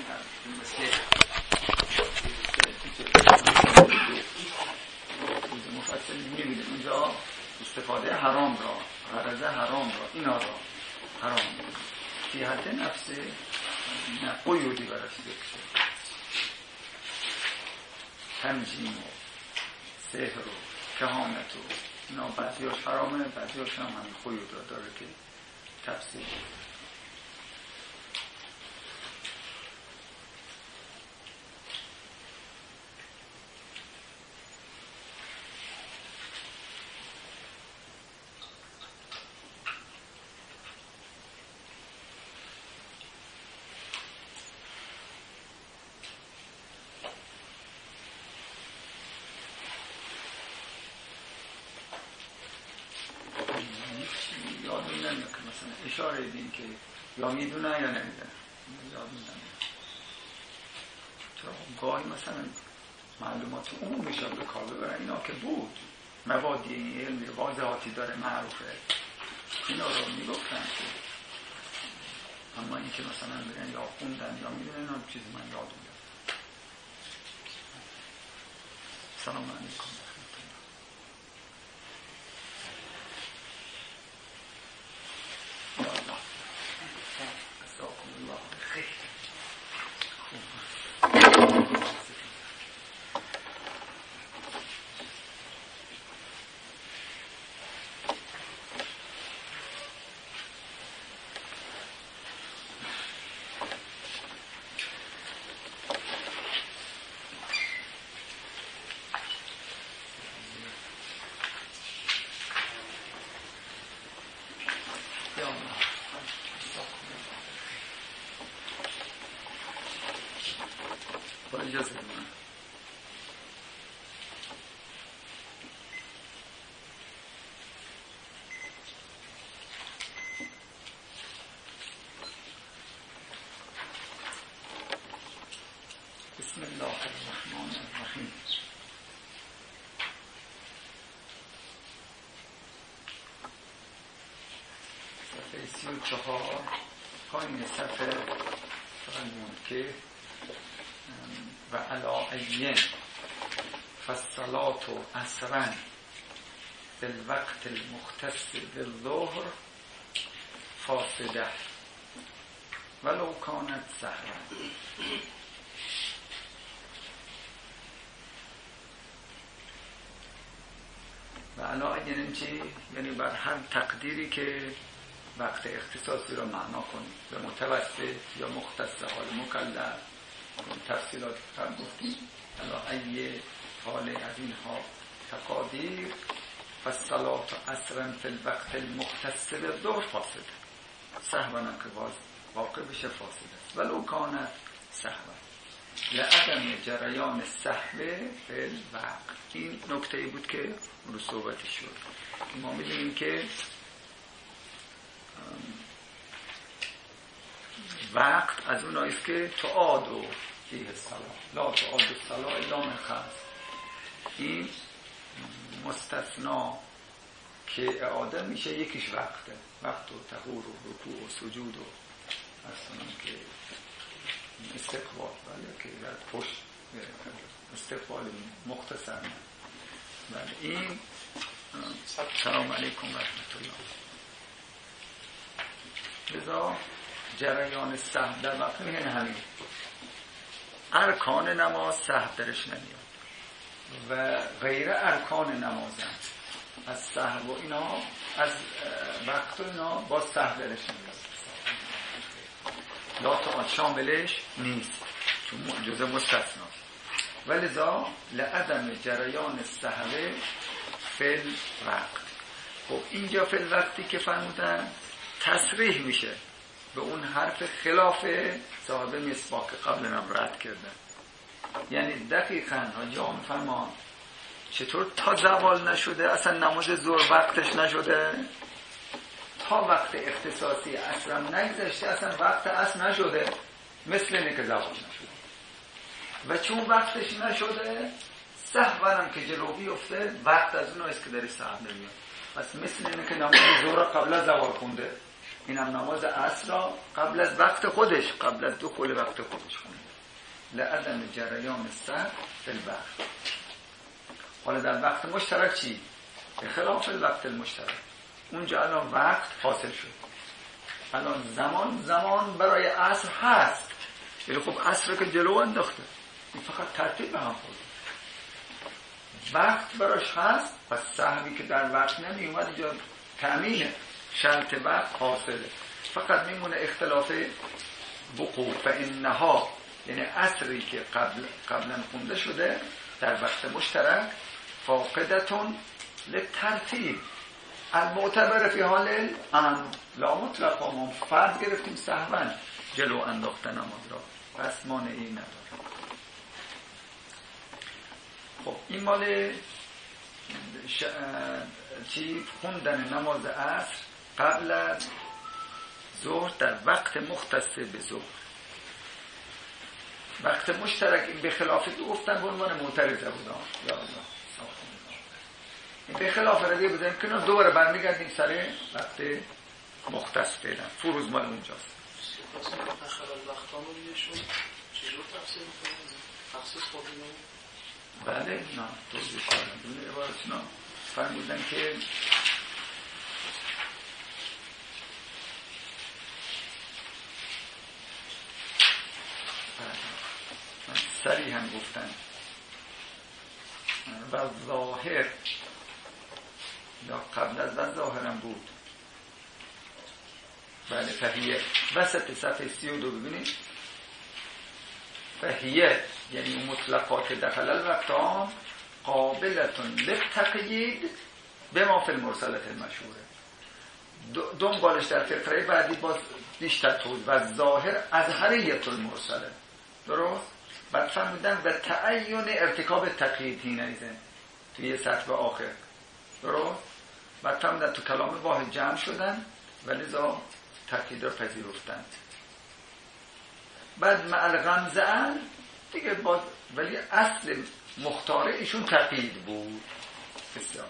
مثل مفصل می‌بینید اونجا استفاده حرام را، غرض حرام را، اینا را حرام فی حد نفس نه قیودی براش ذکر تنجیم و سحر و کهانت و اینا بعضیاش حرامه، بعضیاش هم همین قیود را داره که تفسیر اشاره دین که یا میدونه یا نمیدونه یاد میدونه چرا گاهی مثلا معلومات عمومی شد به کار ببرن اینا که بود مبادی این علمی واضحاتی داره معروفه اینا رو میگفتن که اما این که مثلا بگن یا خوندن یا میدونه اینا چیزی من یاد میدونم. سلام علیکم. اجازه من بسم الله الرحمن الرحیم. صفحه 34 پایین صفحه فرمون که و علاعین فالصلاة عصرا فی الوقت المختص بالظهر فاسده ولو کانت سهوا. و علاعین چی؟ یعنی بر هر تقدیری که وقت اختصاصی را معنا کنید به متوسط یا مختص حال مکلف تفصیلات هم گفتیم. علاعین حال از اینها تقادیر و صلاة عصرا فی الوقت المختص بالظهر فاسده سهوا که باز واقع بشه فاسده ولو کانت سهوا لعدم جریان السهو فی الوقت. این نکته بود که رو صحبتش شد. ما می‌دونیم که وقت از اوناییست که تعاد و فیه الصلاة لا تعاد الصلاة الا من خمس. این مستثنا که اعاده میشه یکیش وقته، وقت و طهور و رکوع و سجود و اصلا که استقبال ولی که در پشت استقبال مختصر. ولی این سلام علیکم و رحمت الله. لذا جریان سهو در وقت میگن همین ارکان نماز سهو درش نمیاد و غیر ارکان نماز هم از سهو و اینا از وقت و اینا با سهو درش نمیاد. لا تعاد شاملش نیست چون جزء مستثناست. ولذا لعدم جریان سهو فی الوقت. خب اینجا فی الوقتی که فرمودن تصریح میشه به اون حرف خلاف صاحب مصباح که قبل هم رد کردن. یعنی دقیقاً حاجی فرمان چطور تا زوال نشده اصلا نماز ظهر وقتش نشده تا وقت اختصاصی اصلا نگذشته اصلا وقت اصلا نشده مثل اینه که زوال نشده و چون وقتش نشده سهوا هم که جلو بیفته وقت از اون است که داری سهو نمیاد. پس مثل اینه که نماز ظهر قبل از زوال خونده اینم نماز عصر را قبل از وقت خودش، قبل از دخول وقت خودش خونده. لعدم جریان سهو فی الوقت. حالا در وقت مشترک چی؟ به خلاف الوقت المشترک. اونجا الان وقت حاصل شد، الان زمان برای عصر هست، ولی خب عصر که جلو انداخته، این فقط ترتیب هم خورده. وقت براش هست، پس سهوی که در وقت نمی اومد اینجا تأمینه، شرط وقت حاصله، فقط میمونه اختلاف وقوع. فانها یعنی عصری که قبلا خونده شده در وقت مشترک فاقدتون للترتیب المعتبر فی حال الامر لا مطلقا. ما فرض گرفتیم سهوا جلو انداختن نماز را، پس مانعی نداره. خب این مال چی؟ خوندن نماز عصر قبل از ظهر در وقت مختص به ظهر. وقت مشترک این به خلاف گفتن به عنوان معترضه بودن، یا الله این به خلاف ردیه بودن که دوباره برمیگردیم سر وقت مختص فعلا. فروز مال اونجاست. اخر الوقتان رو میشون چجور تفسیر میکنیم؟ تخصیص خودیم؟ بله نه توضیح کردم دونه عبارتنا فرمودن که صریحاً گفتن و ظاهر یا قبل از و ظاهرم بود. بله فهیه وسط صفحه 32 ببینید فهیه یعنی مطلقات دخل الوقتان قابلتون للتقیید به ما فی المرسلات المشهوره. دنبالش در فقره بعدی باز بیشتر توضیح و ظاهر اظهریت المرسله. درست؟ بعد فرمودن به تعین ارتکاب تقیید هینیزن توی سطر آخر. درست؟ بعد فرمودن تو کلام واحد جمع شدن ولی لذا تقیید را پذیرفتند. بعد معل غمزه دیگه باز ولی اصل مختاره ایشون تقیید بود. بسیار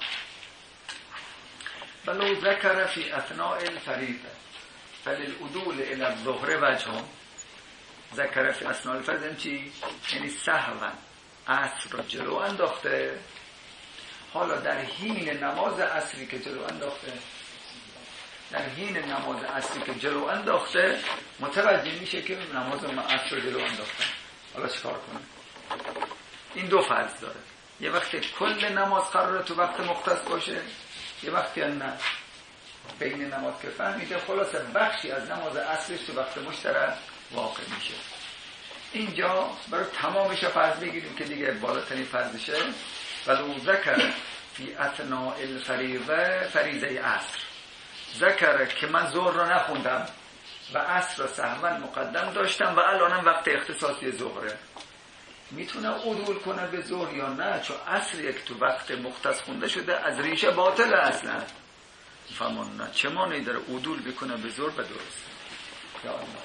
ولو ذکر فی اثناء الفریضه فللعدول الى الظهر وجه. ذکر فی اثناء الفریضه چی؟ یعنی سهوا عصر را جلو انداخته، حالا در حین نماز عصری که جلو انداخته، در حین نماز عصری که جلو انداخته متوجه میشه که نماز عصر رو جلو انداختن. حالا چیکار کنه؟ این دو فرض داره، یه وقتی کل نماز قراره تو وقت مختص باشه، یه وقتی نه بین نماز که فهمیده خلاصه بخشی از نماز عصرش تو وقت مشترک واقع میشه. اینجا برای تمامش فرض بگیریم که دیگه بالاترین فرضشه. ولو ذکر فی اثناء الفریضه فریضه عصر، ذکر که من ظهر رو نخوندم و عصر رو سهوا مقدم داشتم و الانم وقت اختصاصی ظهره، میتونه عدول کنه به ظهر یا نه؟ چون عصر یک تو وقت مختص خونده شده از ریشه باطل اصلا. فهمون نه چه مانعی داره عدول بکنه به ظهر و درست. یا الله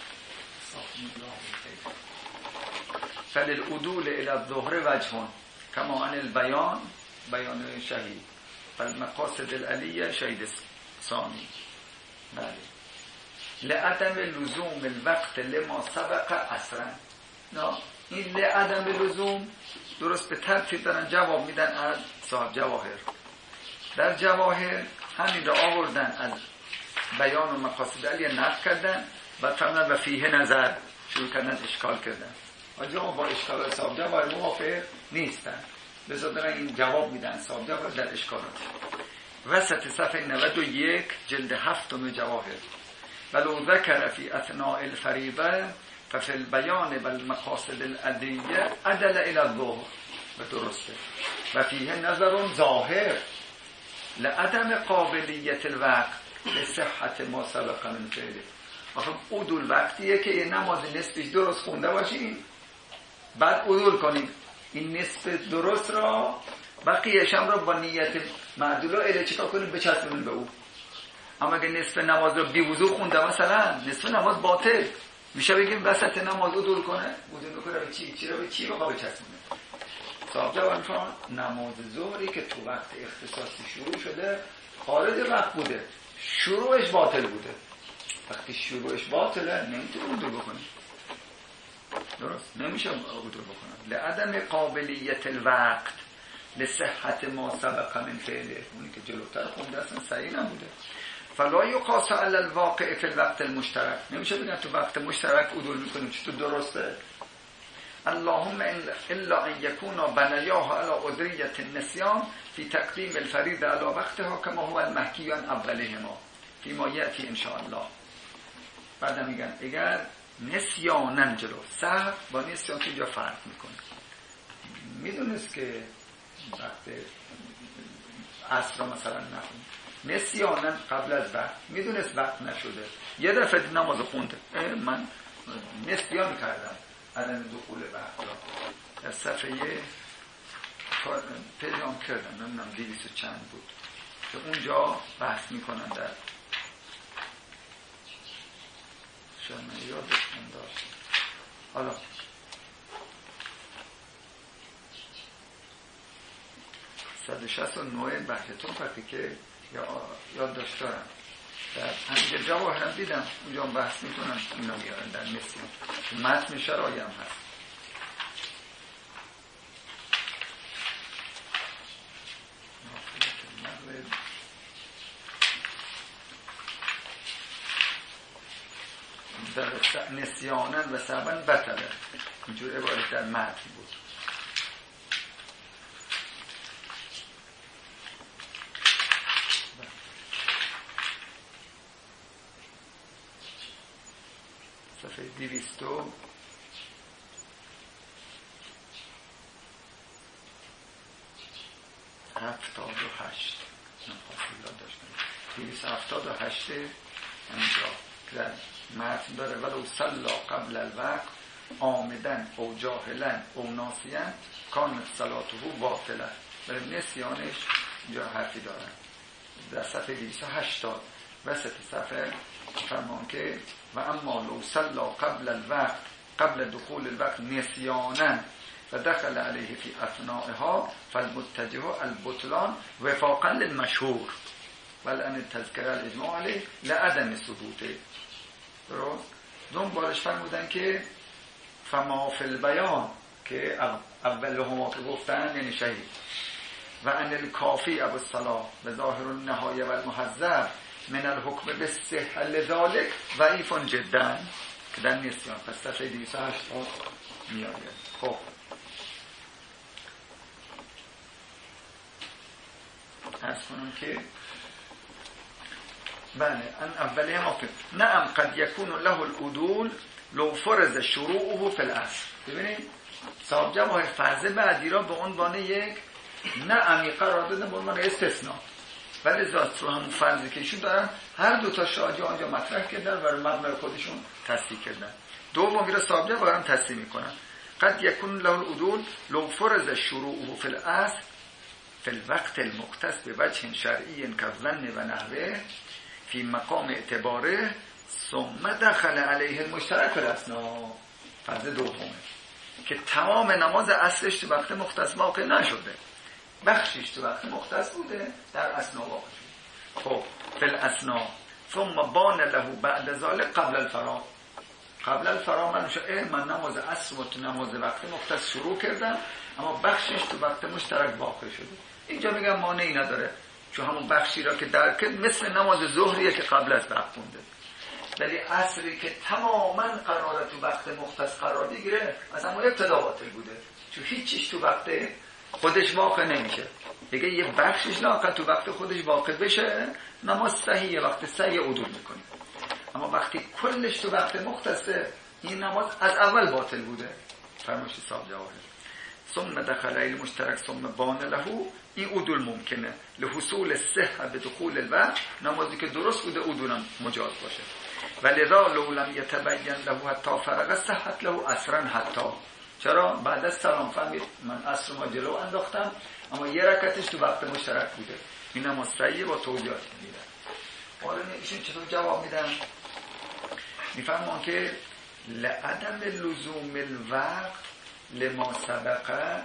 فللعدول الى الظهر وجهون کما ان البیان بیان شهید فالمقاصد العلیه شهید ثانی. بله لعدم لزوم الوقت لما سبق عصرا. نه این لعدم لزوم درست به ترتیب دارن جواب میدن از صاحب جواهر. در جواهر همین را آوردن از بیان و مقاصد علیه نقل کردن و فرمودن و فیه نظر شروع کردن اشکال کردن. آجا با اشکال صاحب جواهر موافق نیستن، لذا دارن این جواب میدن صاحب جواهر در اشکالات. وسط صفحه 91 جلد 7 جواهر ولو ذکر فی اثناء الفریضه ففی البیان و المقاصد العلیه عدل الى الظهر و درسته و فیه نظر ظاهر لعدم قابلیت الوقت لصحت ما سبق من فعله. آخه عدول وقتیه که یه نماز نصفش درست خونده باشین بعد عدول کنیم این نصف درست را بقیه‌اش هم را با نیت معدوله اله چیکار کنیم بچسبونیم به او. اما اگه نصف نماز رو بی وضو خونده مثلا نصف نماز باطل میشه بگیم وسط نماز عدول کنه، عدول کنه به چی رو به چی بخواد بچسبونه. صاحب جواب میفرمان نماز ظهری که تو وقت اختصاصی شروع شده خارج وقت بوده، شروعش باطل بوده، وقتی شروعش باطله نمیتونه عدول بکنه. درست نمیشه عدول بکنه. لعدم قابلیت الوقت لصحت ما سبق من فعله، اونی که جلوتر خونده اصلا صحیح نبوده. فلا یقاس علی الواقع فی الوقت المشترک، نمیشه بگن تو وقت مشترک عدول میکنیم چطور درسته. اللهم الا ان يكون بنياه على قدرية النسيان في تقديم الفريضة على وقتها كما هو المحكي عن اولهما فيما يأتي ان شاء الله. بعد میگن اگر نسیانن جلو سهو با نسیان تو اینجا فرق میکنه. میدونست که وقت عصر مثلا نخون نسیانن قبل از وقت میدونست وقت نشده یه دفعه نماز خونده من نسیان کردم عدم دخول وقت را در صفحه پیجام کردم نمیدونم 200 و چند بود که اونجا بحث میکنن در شاید من یادشون داشت. حالا صد و 69 بحثتون وقتی که یاد داشت دارم در همینجا جواهرم دیدم اونجا بحث میکنن اینا میارن در نسیان که متن شرایی هم هست. در نسیانن و سبن بطله اینجور عبارت در متن بود. صفحه 278 278 اینجا در متن داره ولو صلا قبل الوقت عامدن او جاهلا او ناسیان کانت صلاته باطله. برای نسیانش اینجا حرفی دارن در صفحه 280 وسط صفحه فرمان که و اما لو صلا قبل الوقت قبل دخول الوقت نسیانا و دخل علیه فی اثنائها فالمتجه البطلان وفاقا للمشهور ولان تذکر الاجماع علیه لعدم ثبوته. درست دنبالش فرمودن که فما فی البیان که اول هما که گفتن یعنی شهید و ان الکافی ابو الصلاح به ظاهر النهایه و المحذر من الحکم بالصحه لذلك ضعیف جدا که در نسیان پس صفحه 280 میاد. خب عرض کنم که بله ان اولیه ما نعم قد یکون له العدول لو فرض شروعه فی الاصل. ببینید صاحب جواهر فرض بعدی را به عنوان یک نعمی قرار دادن به عنوان استثناء، ولی ذات رو همون فرضی که ایشون دارن هر دو تا شاهجه آنجا مطرح کردن و مبنای خودشون تصدیق کردن. دومی را صاحب جواهر هم تصدیق میکنن. قد یکون له العدول لو فرض شروعه فی الاصل فی الوقت المختص بوجه شرعی كالظن و نحوه فی مقام اعتباره ثم دخل علیه المشترک فی الاثناء. فرض دومه که تمام نماز اصلش تو وقت مختص واقع نشده، بخشش تو وقت مختص بوده در اثناء واقع شده. خب فی الاثناء ثم بان له بعد ذلك قبل الفراغ. قبل الفراغ من نماز اصل و تو نماز وقت مختص شروع کردم اما بخشش تو وقت مشترک واقع شده. اینجا میگم مانعی نداره چون همون بخشی را که درک مثل نماز ظهریه که قبل از وقت خونده، ولی عصری که تماما قراره تو وقت مختص قرار بگیره از همون ابتدا باطل بوده چون هیچیش تو وقت خودش واقع نمیشه. دیگه یه بخشش لااقل تو وقت خودش واقع بشه نماز صحیحه، وقت صحیح عدول میکنه. اما وقتی کلش تو وقت مختصه این نماز از اول باطل بوده. فرمایش صاحب جواهر ثم دخل المشترک ثم بان له این عدول ممکنه لحصول صحه به دخول الوقت. نمازی که درست بوده عدولم مجاز باشه. ولی را لو لم یتبین له حتی فرق صحت له اصرا حتی. چرا؟ بعد از سلام فهمید من اصر ما جلو انداختم اما یه رکعتش تو وقت مشترک بوده. این نماز صحیحه با توضیحات میدن. حالا ایشون چطور جواب میدن؟ میفهمون که لعدم لزوم الوقت لما سبق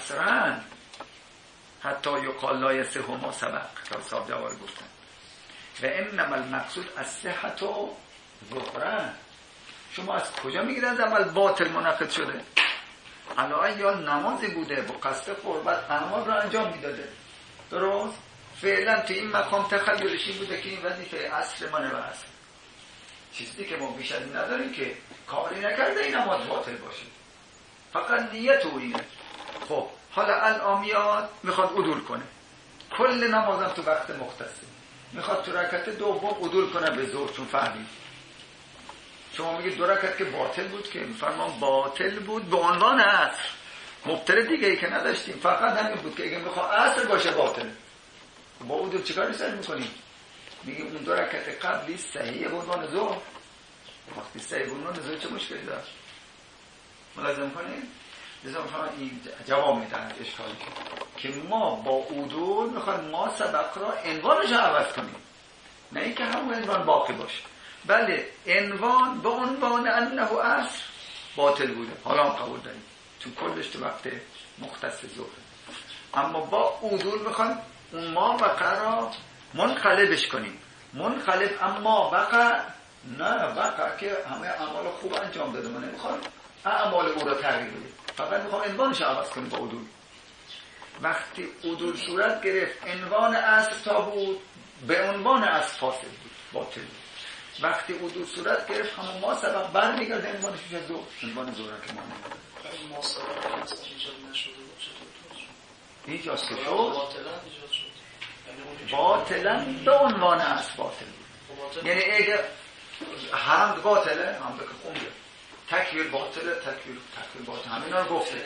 اصرا حتی یقال لا یصح ما سبق که صاحب جواب گفتن. و انما المقصود الصحت و ظهرا. شما از کجا میگید از عمل باطل منعقد شده؟ علاوه یا نمازی بوده با قصد قربت اعمال را انجام میداده، درست؟ فعلا تو این مقام تخیلش این بوده که این وظیفه عصر منه و عصر چیزی که ما بیش از این نداریم که کاری نکرده این نماز باطل باشه، فقط نیت او اینه. خب حالا الان میاد میخواد عدول کنه، کل نمازم تو وقت مختصه، میخواد تو رکعت دوم عدول کنه به ظهر چون فهمید. شما میگید دو رکعت که باطل بود، که میفرمان باطل بود به عنوان عصر، مبتل دیگه ای که نداشتیم، فقط همین بود که اگه میخواد عصر باشه باطل. با عدول چیکار سر میکنیم؟ میگیم اون دو رکعت قبلی صحیحه به عنوان ظهر، وقتی صحیح به عنوان ظهر چه مشکلی داره؟ ملازم کنیم؟ لذا این جواب میدن اشکالی که ما با عدول میخوایم ما سبق را عنوانش عوض کنیم، نه اینکه همون عنوان باقی باشه. بله عنوان به عنوان انه عصر باطل بوده، حالا هم قبول داریم تو کلش تو وقت مختص ظهر، اما با عدول میخوایم اون ما وقع را منقلبش کنیم. منقلب اما وقع نه، وقع که همه اعمال خوب انجام داده، ما نمیخوایم اعمال او را تغییر بدیم، فقط میخوام عنوانش عوض کنیم با عدول. وقتی عدول صورت گرفت عنوان اصل تا بود به عنوان اصل فاصل بود، باطل بود. وقتی عدول صورت گرفت همون ما سبق برمیگرده عنوانش میشه ظهر، عنوان ظهر که ما نمیگرده ما سبق اصلا ایجاد نشده بود چطور ایجاد شد؟ باطلا ایجاد شد، باطلا به عنوان اصل باطل بود. یعنی اگه حمد باطله، حمد که خونده، تکبیر باطله، تکبیر باطل، همین رو گفته.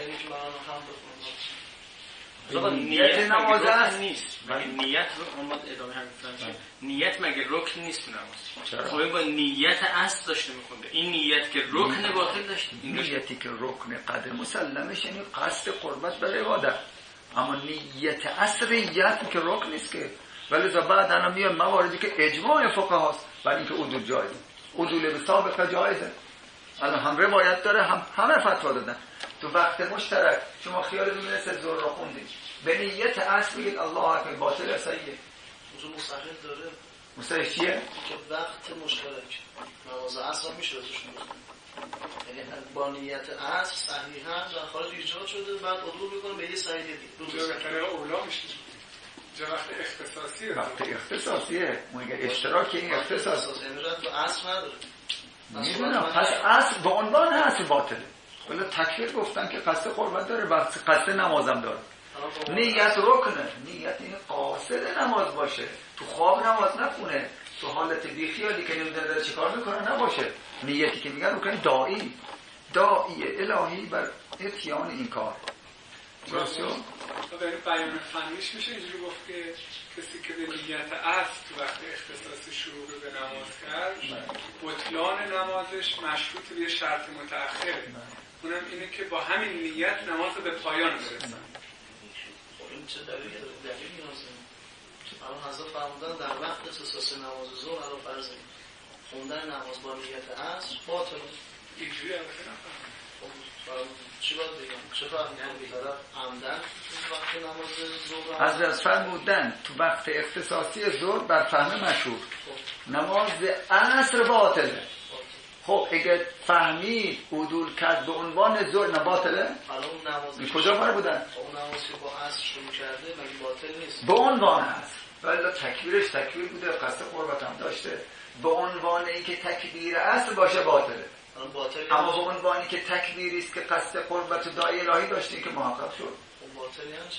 نیت نماز است نیست، نیت رو ما ادامه همین فرض. نیت مگه رکن نیست نماز؟ خب با نیت اصل داشته میخونده، این نیت که رکن باطل داشته، این نیتی که رکن قدر مسلمش یعنی قصد قربت برای عبادت، اما نیت اصلیت که رکن نیست که. ولی بعد انا میاد مواردی که اجماع فقهاست برای اینکه عدول جایزه، عدول به سابقه جایزه. الان هم روایت داره، همه فتوا دادن. تو وقت مشترک شما خیالتون میرسه ظهر رو خوندید به نیت اصل میگید الله اکبر، باطل صحیحه. اون مستقل داره. مستقل چیه؟ که وقت مشترک نماز عصر میشه ازش یعنی با نیت عصر صحیحا در خارج ایجاد شده، بعد عدول میکنه به یه صحیح دیگه. به طریق اولا میشه. جا وقت اختصاصیه. وقت اختصاصیه. میگه اشتراک این اختصاص. یعنی رد به عصر نداره. میدونم پس اصل به عنوان اصل باطله. ولی تکفیر گفتن که قصد قربت داره و قصد نمازم داره. نیت رکنه، نیت این قاصد نماز باشه، تو خواب نماز نخونه، تو حالت بیخیالی که نمیدونه داره چه کار میکنه نباشه. نیتی که میگن رکن داعی الهی بر اتیان این کار. درسته؟ در این بیان فنیش میشه اینجوری گفت که کسی که به نیت اصل تو وقت اختصاص شروع به نماز کرد بطلان نمازش مشروط به یه شرط متأخره، اونم اینه که با همین نیت نماز به پایان برسن. این چه دلیلی نیازه؟ الان حضرت فرمودن در وقت اختصاص نماز ظهر علاوه فرض خوندن نماز با نیت اصل باطل. اینجوری البته نفهم. چی باید بگم؟ چه فرمودن طرف عمدن وقت نماز ظهر از فرمودن تو وقت اختصاصی ظهر بر فهم مشهور نماز عصر باطله. خب اگه فهمید عدول کرد به عنوان ظهر نباطله؟ این کجا بار بودن؟ اون نمازی که با عصر شروع کرده مگه باطل نیست؟ به عنوان عصر، ولی تکبیرش تکبیر بوده، قصد قربت هم داشته، به عنوان اینکه تکبیر عصر باشه باطله. اما به عنوانی که تکبیری است که قصد قربت و دعای الهی داشته که محقق شد. اون باطل یعنی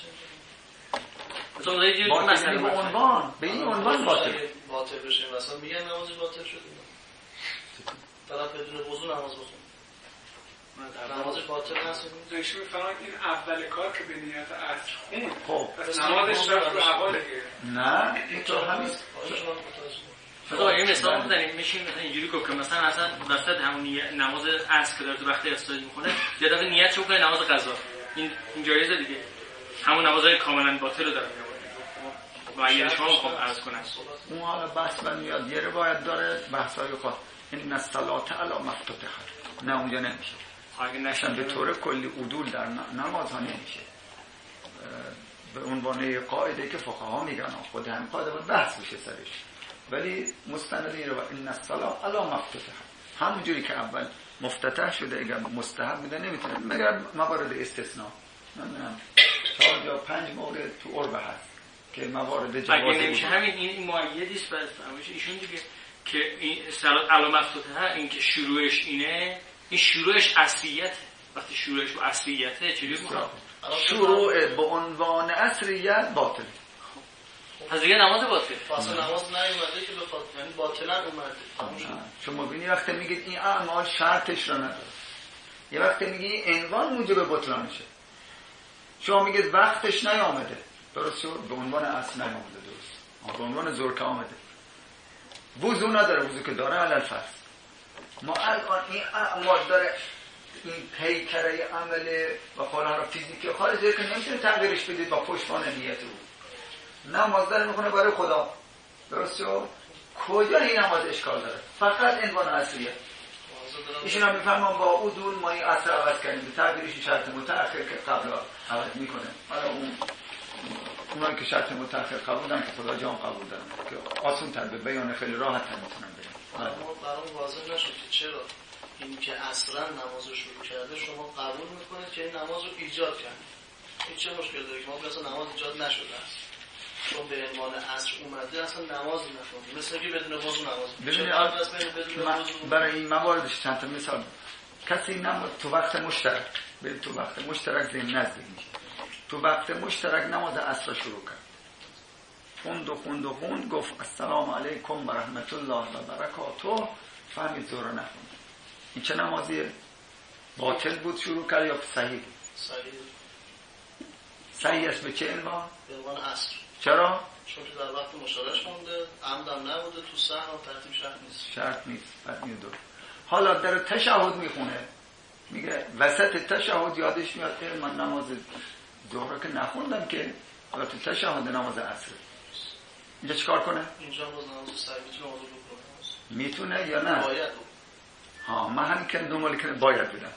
چه؟ باطل به عنوان، به این عنوان باطل بشه. مثلا میگن نمازی باطل شد. طرف بدون وضو نماز بخونه. نماز باطل هست. نشه میفهمن این اول کار که به نیت عصر خون. خب پس نمازش رفت رو احواله. نه این تو همین این مثال بزنیم میشیم مثلا اینجوری گفت که مثلا وسط همون نماز عصر که داره تو وقت افتاری میخونه یه دفعه نیت شو کنه نماز قضا، این جایزه دیگه. همون نمازهای کاملا باطل رو داره و یه شما میخوام عرض کنم اون حالا بحث من میاد یه روایت داره بحثای خواهد این الصلاه علی مفتوحه، نه اونجا نمیشه. اگه نشن به طور کلی عدول در نماز ها نمیشه به عنوان قاعده که فقها میگن، خود هم قاعده باید بحث بشه سرش. ولی مستندی رو این الصلاه علی مفتتح، همونجوری که اول مفتتح شده اگر مستحب بوده نمیتونه، مگر موارد استثناء نمیدونم 4 یا 5 مورد تو عرب هست که موارد جواز اگه نمیشه همین این مؤیدی است برای ایشون دیگه که این صلات علی مفتتح این که شروعش اینه، این شروعش اصلیته. وقتی شروعش با اصلیته چجوری میخواد شروع به عنوان اصلیت باطل، پس دیگه نماز باطل، فاصل نماز نیومده که بخواد، یعنی باطلا اومده. شما ببینید وقتی میگید این اعمال شرطش را نداره، یه وقتی میگی عنوان موجب بطلانشه، شما میگید وقتش نیامده، درست شد؟ به عنوان اصل نیامده، درست، به عنوان ظهر که آمده، وضو نداره، وضو که داره علل فرض. ما الان این اعمال داره این پیکره عمل و فلان فیزیکی خارجه که نمیتونه تغییرش بدید با پشتوانه نیت او. نماز داره میکنه برای خدا، درست شد؟ کجا این نماز اشکال داره؟ فقط عنوان اصلیه. ایشون هم میفهمم با عدول ما این اصل عوض کردیم، به تغییرش شرط متأخر که قبل عوض میکنه. حالا اونایی که شرط متأخر قبول دارن که خدا جام قبول دارن که آسان تر به بیان خیلی راحت تر میتونن بگن. برام واضح نشد که چرا این که اصلا نماز رو شروع کرده شما قبول میکنید که این نماز رو ایجاد کرد. این چه مشکل داره که ما اصلا نماز ایجاد نشده است، چون به عنوان اصل اومده اصلا نمازی نخوندیم، مثل که بدون وضو نماز. ببینید برای این مواردش چند تا مثال، کسی نماز تو وقت مشترک، برید تو وقت مشترک ذهن نزدیک میشه، تو وقت مشترک نماز عصر شروع کرد، خوند گفت السلام علیکم و رحمت الله و برکاته، فهمید ظهر نخوند. این چه نمازیه؟ باطل بود شروع کرد یا صحیح بود؟ صحیح است. به چه عنوان؟ به عنوان عصر. چرا؟ چون که در وقت مشارش خونده، عمدم نبوده، تو سهو ترتیب شرط نیست. بعد میاد. حالا در تشهد میخونه، میگه وسط تشهد یادش میاد من نماز ظهر که نخوندم که، حالا تو تشهد نماز عصر. اینجا چیکار کنه؟ اینجا باز نماز صحیح میتونه یا نه؟ باید. من هم که دنبال کنه باید بدم.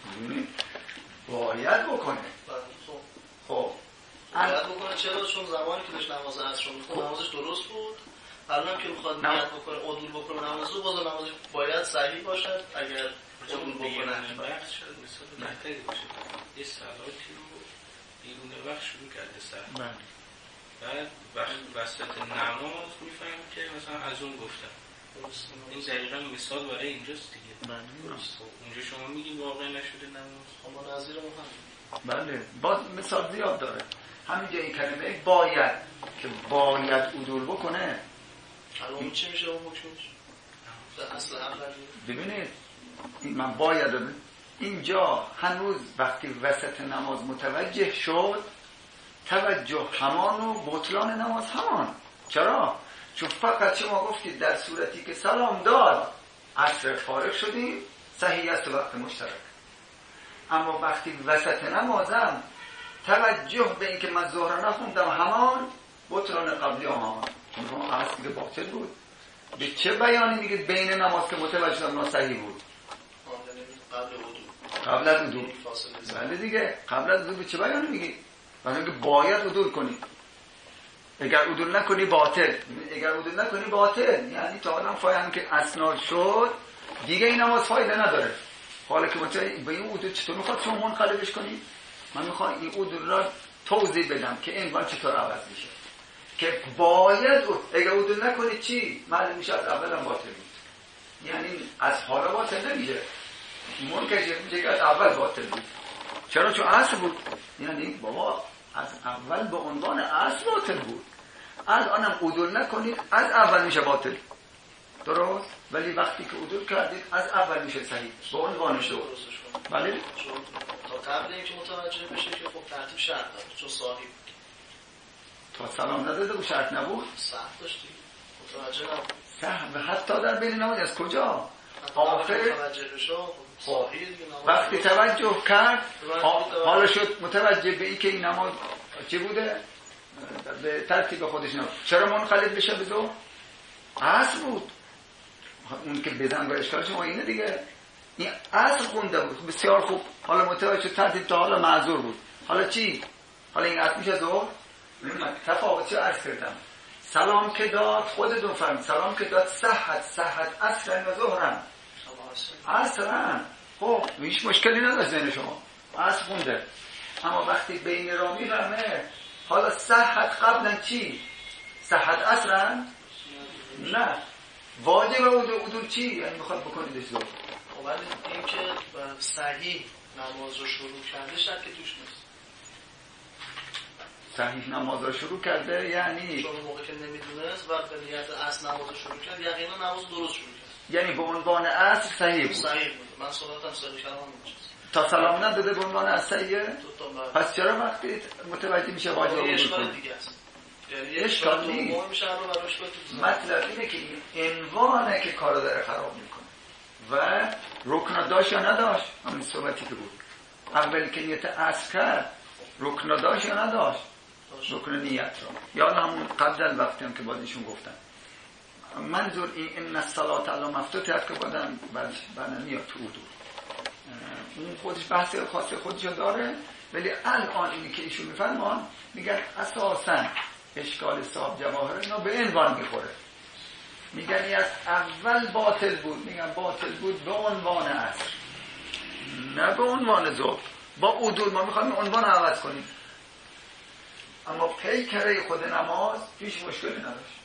باید بکنه. خب باید بکنه. چرا؟ چون زمانی که داشت نماز عصر رو میخوند نمازش درست بود. الان که میخواد نیت بکنه عدول بکنه نمازو، باز نمازش باید صحیح باشد. اگر عدول بکنه وقت شد مثلا بهتری باشه. یه صلاتی رو بیرون وقت شروع کرده سر. بعد وسط نماز میفهم که مثلا از اون گفتم. این دقیقا مثال برای اینجاست دیگه. اونجا شما میگین واقع نشده نماز. اما نظیر هم بله باز مثال زیاد داره. همینجا این کلمه باید که باید عدول بکنه. الان چی میشه اون حکمش؟ اصل ببینید من باید اینجا هنوز وقتی وسط نماز متوجه شد، توجه همان و بطلان نماز همان. چرا؟ چون فقط شما گفتید در صورتی که سلام داد عصر فارغ شدیم صحیح است وقت مشترک، اما وقتی وسط نمازم توجه به این که من ظهر نخوندم همان بطلان قبلی همان، چون اصل دیگه باطل بود. به چه بیانی میگید بین نماز که متوجه شدم ناصحیح بود؟ قبل از وضو. بله دیگه قبل از وضو به چه بیانی میگید؟ برای اینکه باید عدول کنی، اگر عدول نکنی باطل، اگر عدول نکنی باطل یعنی تا الان فاهم که اسناد شد دیگه این نماز فایده نداره. حالا که به این عدول چطور میخواد شما منقلبش کنی؟ من میخوام این عدول را توضیح بدم که این وقت چطور عوض میشه که باید اگر عدول نکنی چی؟ معلوم میشه از اول هم باطل بود، یعنی از حالا باطل نمیشه، منکشف میشه که از اول باطل بود. چرا؟ چون اصل بود، یعنی بابا از اول به عنوان اصل باطل بود، الانم عدول نکنید از اول میشه باطل، درست؟ ولی وقتی که عدول کردید از اول میشه صحیح به عنوانش درست. بله تا قبل اینکه متوجه بشه که خب ترتیب شرط داره، چون صاحب تا سلام نداده و شرط نبود صح داشتی متوجه نبود صح، حتی در بین نماز از کجا آخر وقتی توجه کرد حالا شد متوجه به این که این نماز چه بوده به ترتیب خودش نبود. چرا منقلب بشه به ظهر؟ اصل بود. اون که بزن و اشکال شما اینه دیگه، این اصل خونده بود بسیار خوب، حالا متوجه شد ترتیب تا حالا معذور بود. حالا چی؟ حالا این اصل میشه ظهر؟ تفاوت چه عرض کردم؟ سلام که داد خودتون فهم سلام که داد صحت اصلا و ظهرن اصلا خب هیچ مشکلی نداشت ذهن شما اصل خونده. اما وقتی بین را میفهمه حالا صحت قبلا چی؟ صحت اصلا؟ نه واجب عدول چی؟ یعنی میخواد بکنیدش ظهر. ولی این که صحیح نماز رو شروع کرده شک توش نیست. صحیح نماز رو شروع کرده یعنی چون موقع که نمیدونست و به نیت اصل نماز رو شروع کرد یقینا نماز درست شروع کرد. یعنی به عنوان اصل صحیح بود. صحیح بود. من صلاتم صحیح کردم اونجاست. تا سلام نداده به عنوان اصل صحیحه؟ پس چرا وقتی متوجه میشه واجب عدول اشکال دیگه است. یعنی اشکال نیست. مطلب اینه که این عنوانه که کارو داره خراب میکنه و رکن داشت یا نداشت. همین صحبتی که بود اولی که نیت اصل کرد رکن داشت یا نداشت رکن نیت رو یا همون قبل الوقتی هم که بازیشون گفتن. منظور این الصلاة علی مفتوحات که بعدن میاد تو عدول اون خودش بحث خاص خودشو داره. ولی الان اینی که ایشون میفرمان میگن اساساً اشکال صاحب جواهر اینا به عنوان میخوره. میگن این از اول باطل بود. میگن باطل بود به عنوان اصل نه به عنوان ذوق. با عدول ما میخوایم عنوان عوض کنیم اما پیکره خود نماز هیچ مشکلی نداشت.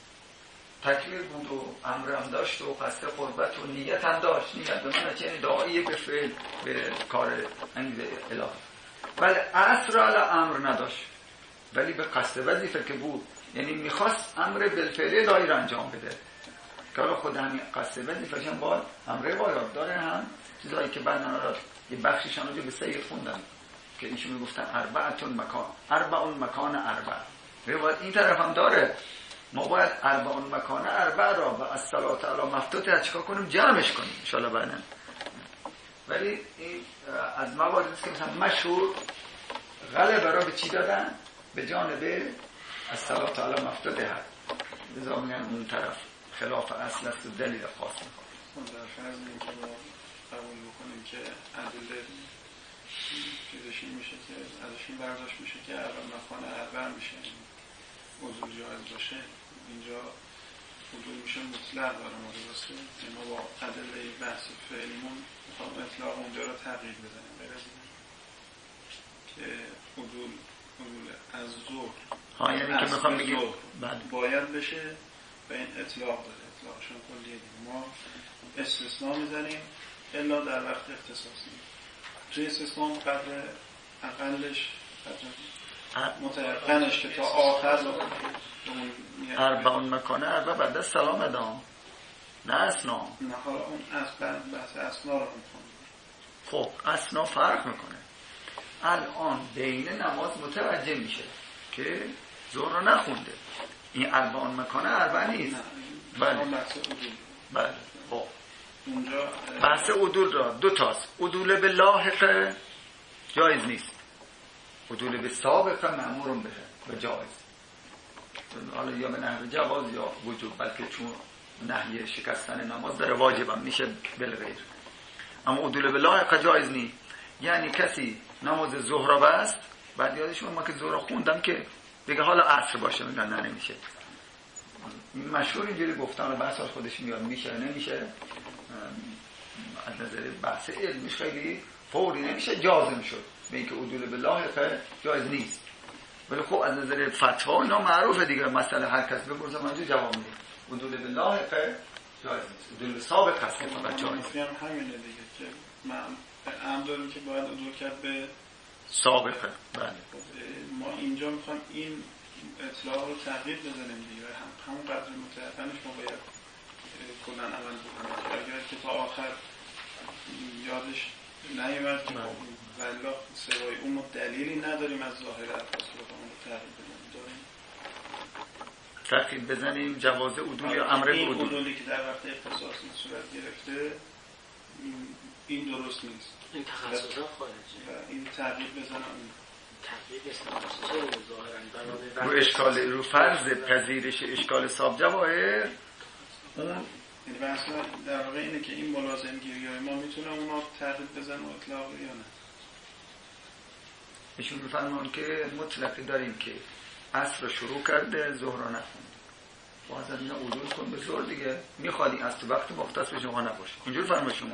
تکبیر بود و امر هم داشت و قصد قربت و نیت هم داشت. نیت به من چه دعایی به فعل به کار الهی. ولی اصل علی امر نداشت ولی به قصد وظیفه که بود یعنی میخواست امر بالفعل الهی را انجام بده که حالا خود همین قصد وظیفه‌ش هم باید هم روایات داره هم چیزایی که بعد من یه بخششان رو به سید خوندم که ایشون میگفتن اربعون مکان اربع. روایت این طرف هم داره. ما باید اربعون مکان اربع را و الصلاة علی مفتوحات چیکار کنیم؟ جمعش کنیم ان شاء الله بعدا. ولی این از مواردی است که مثلا مشهور غلبه را به چی دادن؟ به جانب الصلاة علی مفتوحات. لذا میگن اون طرف خلاف اصل است و دلیل خاص میخواد. در فرض اینکه ما قبول بکنیم که عدل چیزش این میشه که ازش این برداشت میشه که اول مکان اربع میشه عدول جایز باشه اینجا عدول میشه مطلق برای ما درسته. ما با عدل بحث فعلیمون میخوام اطلاق اونجا رو تغییر بزنیم غیر از این که عدول از ظهر یعنی که میخوام بگیم باید بشه و این اطلاق داره. اطلاقشون کلیه دیگه ما استثناء میزنیم الا در وقت اختصاصی. توی استثناء قدر اقلش متعقنش که تا آخر اربعون مکانه اربع بعد از سلام ادام نه اسنا. نه حالا اون بحث اسنا رو میکنه. خب اسنا فرق میکنه. الان بین نماز متوجه میشه که ظهر رو نخونده. این اربعون مکانه اربع نیست. بله خب اونجا بحث عدول را دو تاست. عدول به لاحقه جایز نیست. عدول به سابقه مأمورم به جایز. حالا یا به نحو جواز یا وجوب بلکه چون نهی شکستن نماز داره واجبم میشه بالغیر. اما عدول به لاحقه جایز نیست. یعنی کسی نماز ظهر بست بعد یادش ما که ظهر خوندم که دیگه حالا عصر باشه میگن نه نمیشه. مشهور اینجوری گفتن و بحث از خودش میاد میشه نمیشه. از نظر بحث علمیش خیلی فوری نمیشه جازم شد به اینکه عدول به لاحقه جایز نیست. ولی خب از نظر فتوا اینا معروفه دیگه. مثلا هر کس بپرسه من جواب میده عدول به لاحقه جایز نیست. عدول به سابق هست که فقط جایز. همینه دیگه که من هم داریم که باید عدول کرد به سابقه. بله ما اینجا میخوایم این اطلاع رو تغییر بزنیم دیگه. همون قدر متعقنش ما باید کلن عمل بکنیم. اگر که تا آخر یادش نیومد که والله سوای اون ما دلیلی نداریم از ظاهر الفاظ رو تغییر بزنیم. تغییر بزنیم جواز عدول یا امر این عدول. عدولی که در وقت اختصاصی صورت گرفته این درست نیست. این تخصصا خارجی. این تغییر بزنم رو اشکال رو فرض پذیرش اشکال صاحب جواهر اون یعنی بحث در واقع اینه که این ملازم گیری های ما میتونه اونا تغییر بزن و اطلاق یا نه. ایشون میفرمان که مطلقی داریم که عصر شروع کرده ظهر نخونده باز اینا عدول کن به زور دیگه، میخوادی از تو وقت مختص به شما نباشه. اینجور فرمای شما.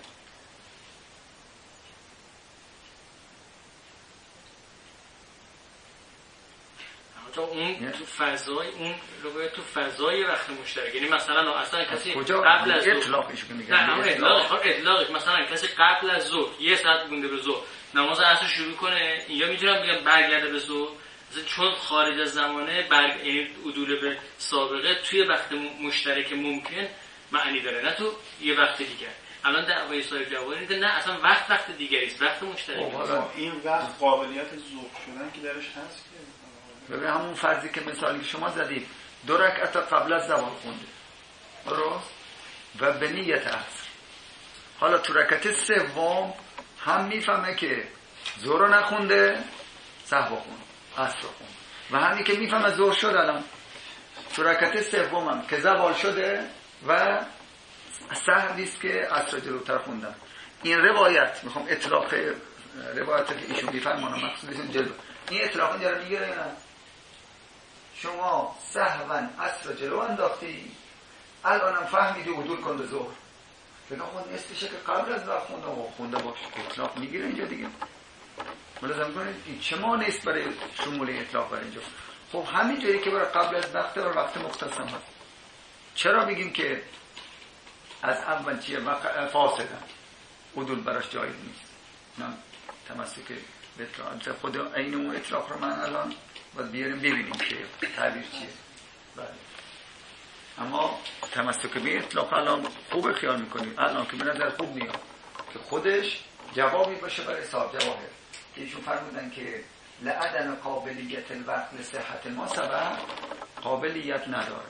تا اون تو فضای اون رو تو فضای وقت مشترک، یعنی مثلا اصلا کسی قبل از اطلاقش که میگن اطلاق مثلا کسی قبل از ظهر یه ساعت مونده به ظهر نماز عصر شروع کنه، اینجا میتونم بگم برگرده به ظهر، چون خارج از زمانه یعنی عدول به سابقه توی وقت مشترک ممکن معنی داره، نه تو یه وقت دیگر. الان دعوای صاحب جواهری که نه اصلا وقت دیگری است، وقت مشترک. حالا این وقت قابلیت ذوق شدن که درش هست که ببین همون فرضی که مثالی شما زدید 2 رکعت قبل از زوال خونده درست و به نیت عصر، حالا تو رکعت سوم هم میفهمه که ظهر نخونده سهو خونده عصر خونده و همین که میفهمه ظهر شد الان تو رکعت سوم هم که زوال شده و سهوی است که عصر جلوتر خوندن. این روایت میخوام اطلاق روایت که ایشون میفهمن مقصودشون جلو این اطلاق اینجا رو میگیره نه شما سهواً عصر جلو انداختی الانم فهمیدی عدول کن به ظهر بگم خود نصفشه که قبل از وقت خونده باش اطلاق میگیره اینجا دیگه. ملازم کنید این چه مانع است برای شمول اطلاق برای اینجا؟ خب همینجوری که برای قبل از وقت و وقت مختص هم هست. چرا بگیم که از اول چیه فاسده عدول براش جایز نیست؟ من تمسک به اطلاق خود این اون اطلاق رو من الان باید بیاریم ببینیم که تعبیر چیه. بله. اما تمسک به اطلاق الان خوب خیال میکنیم الان که به نظر خوب میاد که خودش جوابی باشه برای صاحب جواهر که ایشون فرمودن که لعدم قابلیت الوقت لصحت ما سبب قابلیت نداره.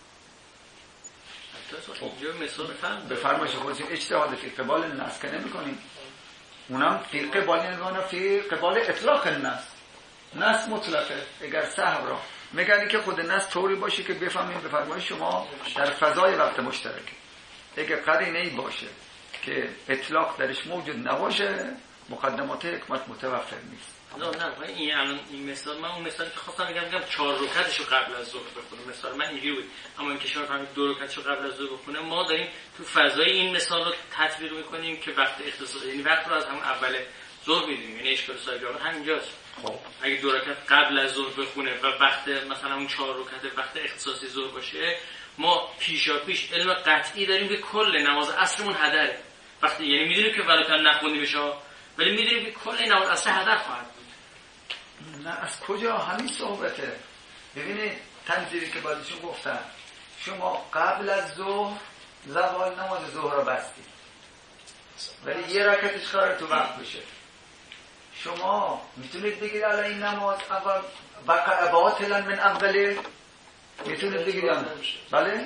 بفرمایش خودش اجتهاد فی قبال النص که نمی کنیم اونم فی قبال اطلاق نص مطلقه. اگر سهو را میگنی که خود نص طوری باشه که بفهمیم بفرمایش شما در فضای وقت مشترکه. اگر قرینه ای باشه که اطلاق درش موجود نباشه مقدمات حکمت متوفر نیست. نه این الان این مثال من اون مثالی که خواستم بگم 4 رکعتشو قبل از ظهر بخونه مثال من اینجوری بود، اما اینکه شما فهمید 2 رکعتشو قبل از ظهر بخونه ما داریم تو فضای این مثال رو تطبیق میکنیم که وقت اختصاصی یعنی وقت رو از همون اول ظهر میدونیم، یعنی اشکال صاحب جواب همینجاست. خب اگه 2 رکعت قبل از ظهر بخونه و وقت مثلا اون 4 رکعت وقت اختصاصی ظهر باشه ما پیشاپیش علم قطعی داریم که کل نماز عصرمون هدره. وقتی یعنی میدونیم که ولکن نخوندیمش ولی میدونیم که کل نماز عصر هدر خواهد بود. نه از کجا همین صحبته. ببینید تنظیری که بازیشون گفتن شما قبل از ظهر زوال نماز ظهر رو بستید ولی یه رکعتش قراره تو وقت بشه. شما میتونید بگید الان این نماز اول وقع باطلا من اوله میتونید بگید یا نه؟ بله؟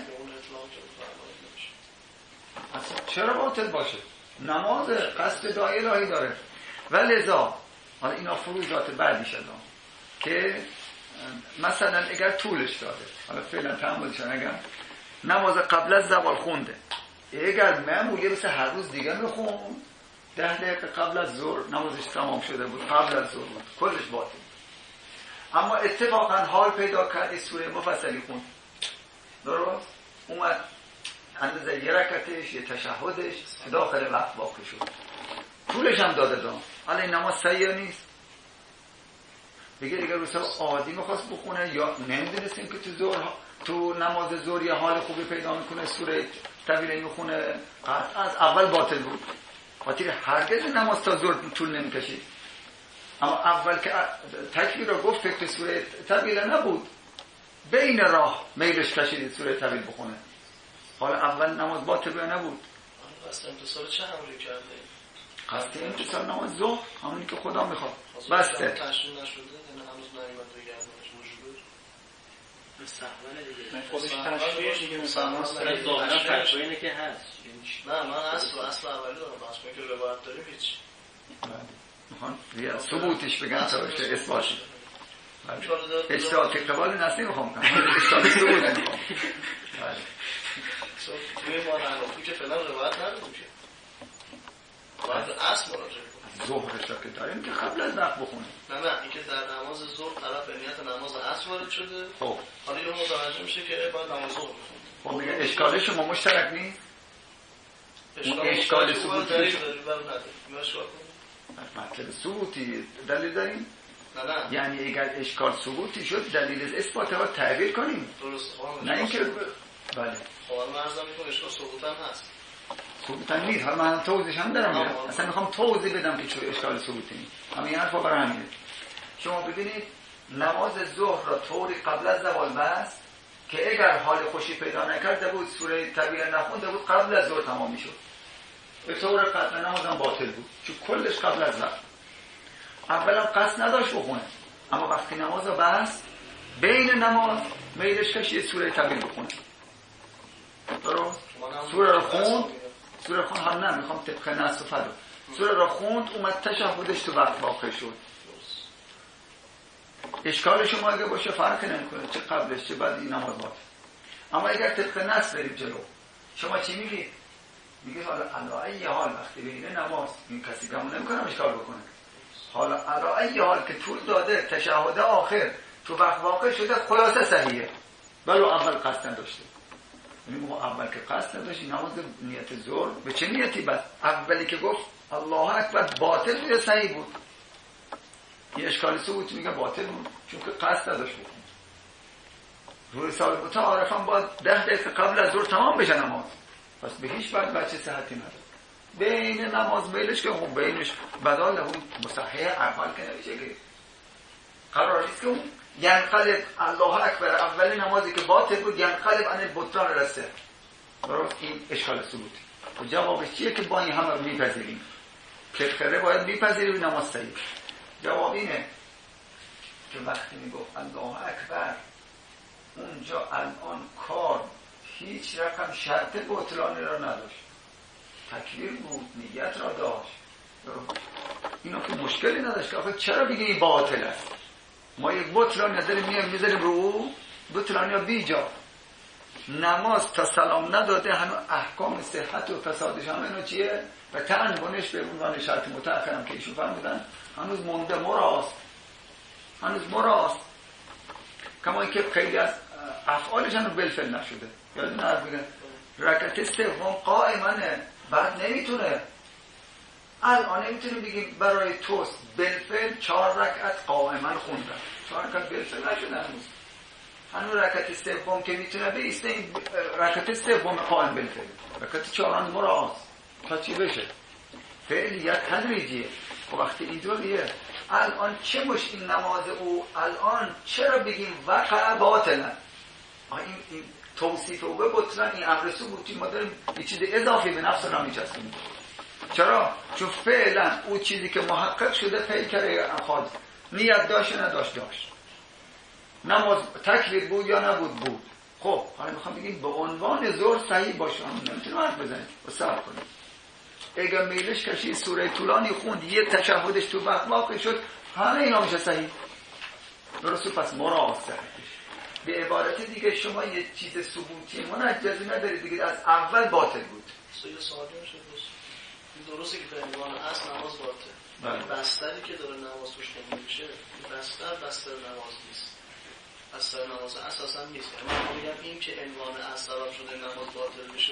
اصلا چرا باطل باشه؟ نماز قصد دعای الهی داره و لذا حالا اینا فروضات بعدی شدن که مثلا اگر طولش داده حالا فعلا تعاملشن اگر نماز قبل از زوال خونده اگر معمولی مثل هر روز دیگه میخون 10 دقیقه قبل از ظهر نمازش تمام شده بود قبل از ظهر بود کلش باطل. اما اتفاقا حال پیدا کردی سوره مفصلی خوند درست اومد اندازه یه رکعتش یه تشهدش داخل وقت واقع شد طولش هم داده دام حالا این نماز صحیح نیست. بگه دیگه روسا عادی میخواست بخونه یا نمیدونستیم که تو نماز ظهر یه حال خوبی پیدا میکنه سوره طویله میخونه از اول باطل بود خاطر هرگز نماز تا ظهر طول نمیکشید. اما اول که تکبیر رو گفت فکر سوره طویله نبود بین راه میلش کشید سوره طویل بخونه. حالا اول نماز باطل نبود. قصد امتصال چه امری کرده؟ قصد امتصال نماز ظهر همونی که خدا میخواد بسته تشریح نشده یعنی هنوز نمیاد بگردنش موجوده مستحوله دیگه خودش تشریح دیگه مثلا ظاهرا فرقی اینه که هست. نه من اصل اولی دارم بحث کنم که روایت داریم هیچ میخوان ثبوتش بگن تا بشه اثباتی اشتراط قبال نسلی میخوام کنم اشتراط ثبوت میخوام توی ما نحنفی که فعلا روایت نداریم که باید به اصل مراجعه کنه. ظهرش را که داریم که قبل از وقت بخونه. نه اینکه در نماز ظهر طرف به نیت نماز عصر وارد شده. خب حالا یه متوجه میشه که باید نماز ظهر بخونه. خب میگه اشکال شما مشترک نیست؟ اون اشکال ثبوتی داری برای نداری. میشه کنیم. مطلب ثبوتی دلیل داریم؟ نه یعنی اگر اشکال ثبوتی شد دلیل اثبات را تعبیر کنیم. درست. نه اینکه بله. خب الان عرض میکنم اشکال ثبوت هم هست. ثبوت نیست. حالا من توضیحش هم دارم میگم. اصلا میخوام توضیح بدم که چه اشکال ثبوتی نیست. همین حرفا برای همینه. شما ببینید نماز ظهر را طوری قبل از زوال بست که اگر حال خوشی پیدا نکرده بود سوره طویل نخونده بود قبل از ظهر تمام میشد. به طور قطع نمازم باطل بود چون کلش قبل از وقت. اولا قصد نداشت بخونه اما وقتی نماز رو بست بین نماز میلش کشید سوره طویل بخونه. درست؟ سوره رو خوند هم نه میخوام طبق نص و فدا. سوره رو خوند اومد تشهدش تو وقت واقع شد. اشکال شما اگه باشه فرق نمیکنه چه قبلش چه بعد این نماز باشه. اما اگر طبق نص بریم جلو شما چی میگید؟ میگه حالا علی ای حال وقتی بین نماز این کسی گمون نمیکنه اشکال بکنه. حالا علی ای حال که طول داده تشهد آخر تو وقت واقع شده خلاصه صحیحه. ولو اول قصد نداشته. یعنی اول که قصد نداشت نماز نیت ظهر به چه نیتی بس؟ اولی که گفت الله اکبر باطل بود یا صحیح بود؟ یه اشکال ثبوت میگه باطل بود چون که قصد نداشت بود. روی سال بوتا عارفان باید 10 دقیقه قبل از ظهر تمام بشه نماز. پس به هیچ وجه بچه صحتی نداره. بین نماز میلش که اون بینش بدال اون مصحح اول که نمیشه که قرار نیست که اون ینقلب الله اکبر اول نمازی که باطل بود ینقلب عن البطلان رسه. درست این اشکال ثبوتی. و جوابش چیه که با این همه رو میپذیریم؟ کفره باید میپذیریم نماز صحیح. جواب اینه که وقتی میگفت الله اکبر اونجا الان کار هیچ رقم شرط بطلانی را نداشت. تکبیر بود نیت را داشت. اینا که مشکلی نداشت که آخه چرا بگیم این باطل است؟ ما یک بطلانی نداریم میذاریم رو او بطلانی ها بیجا. نماز تا سلام نداده هنوز احکام صحت و فسادش هم اینو چیه؟ و تنبونش به عنوان شرط متأخرم که ایشون فرمودن هنوز مونده هنوز مراست کما اینکه خیلی از افعالش هنوز بالفعل نشده. یادتون عرض بگن رکعت سوم قائمانه بعد نمیتونه الان نمیتونیم بگیم برای توست بالفعل 4 رکعت قائمان خوندن 4 رکعت بالفعل نشده هنوز رکعت سوم که میتونه بیسته این رکعت سوم قائم بالفعل رکعت 4 مراست تا چی بشه فعلیت تدریجیه. و وقتی اینطوریه الان چه این نماز او الان چرا بگیم وقع باطلا این توصیف او به بطلان این امر ثبوتی ما داریم یه چیز اضافی به نفس را میچسبیم. چرا؟ چون فعلا او چیزی که محقق شده پیکره خواهد نیت داشت نداشت نماز تکبیر بود یا نبود خب حالا میخوام بگیم به عنوان ظهر صحیح باشه نمیتونیم حرف بزنیم و صبر کنیم. اگر میلش کشید سوره طولانی خوند یه تشهدش تو وقت واقع شد همه اینا میشه صحیح. درسته؟ پس مراد صحیح. به عبارت دیگه شما یه چیز ثبوتی منجزی ندارید دیگه از اول باطل بود. یه سوالی میشه درسته که به عنوان اصل نماز باطل. بستری که داره نماز توش خونده میشه بستر نماز نیست. بستر نماز اساسا نیست. من میگم این که عنوان اصل سبب شده نماز باطل بشه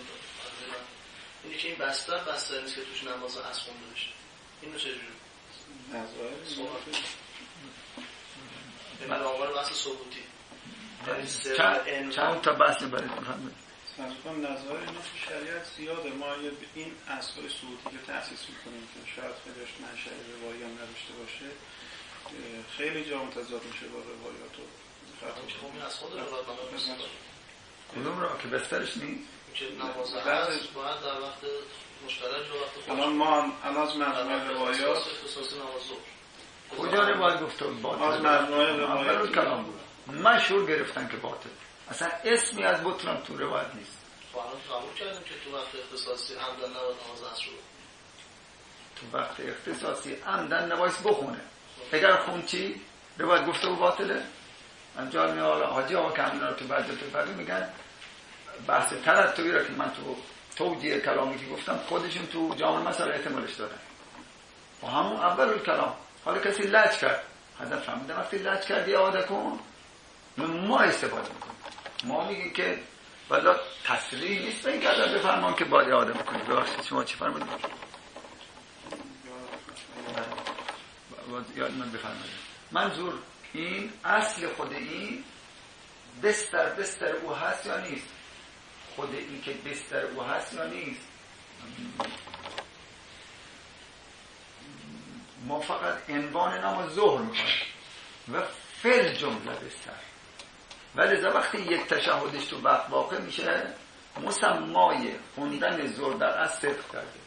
اینه که این بستر نیست که توش نماز اصل خونده بشه. اینو چجوری؟ به ملاقات بحث ثبوتی. چند تا بحث برای بفرمایید. منظورم نظر اینا تو شریعت زیاده. ما این اصل ثبوتی که تأسیس می‌کنیم که شاید خیلیش منشأ روایی هم نداشته باشه خیلی جا متضاد میشه با روایات و خب از خود روایات میشه. کدوم را که بسترش نیست؟ که نماز عصر باید در وقت مشترک و وقت خود. الان ما از مجموعه روایات خصوصی نماز ظهر کجا روایت گفته باطل؟ از مجموعه روایات کلام بود. مشهور گرفتن که باطل. اصلا اسمی از بطلان تو روایت نیست. الان قبول کردیم که تو وقت اختصاصی عمدن نباید نماز عصر رو تو وقت اختصاصی عمدن نباید بخونه. اگر خون چی؟ روایت گفته بود باطله؟ انجام میاله حاجی آقا که همینا رو تو بعد تو میگن بحث ترتبی را که من تو توجیه کلامی که گفتم خودشون تو جامعه مسائل احتمالش دادن و همون اول کلام. حالا کسی لج کرد، حضرت فهمیدن وقتی لج کردی عاده کن، ما استفاده میکنیم. ما میگیم که والا تصریح نیست به این قدر بفرمان که باید عاده بکنیم. ببخشید شما چی فرمودید؟ یاد من بفرمایید. منظور این اصل خود این بستر او هست یا نیست؟ خود این که بستر او هست یا نیست؟ ما فقط عنوان نماز ظهر میکنیم و فعل جمله بستر، ولی وقتی یک تشهدش تو وقت واقع میشه مسمای خوندن ظهر در اصل صدق کرده.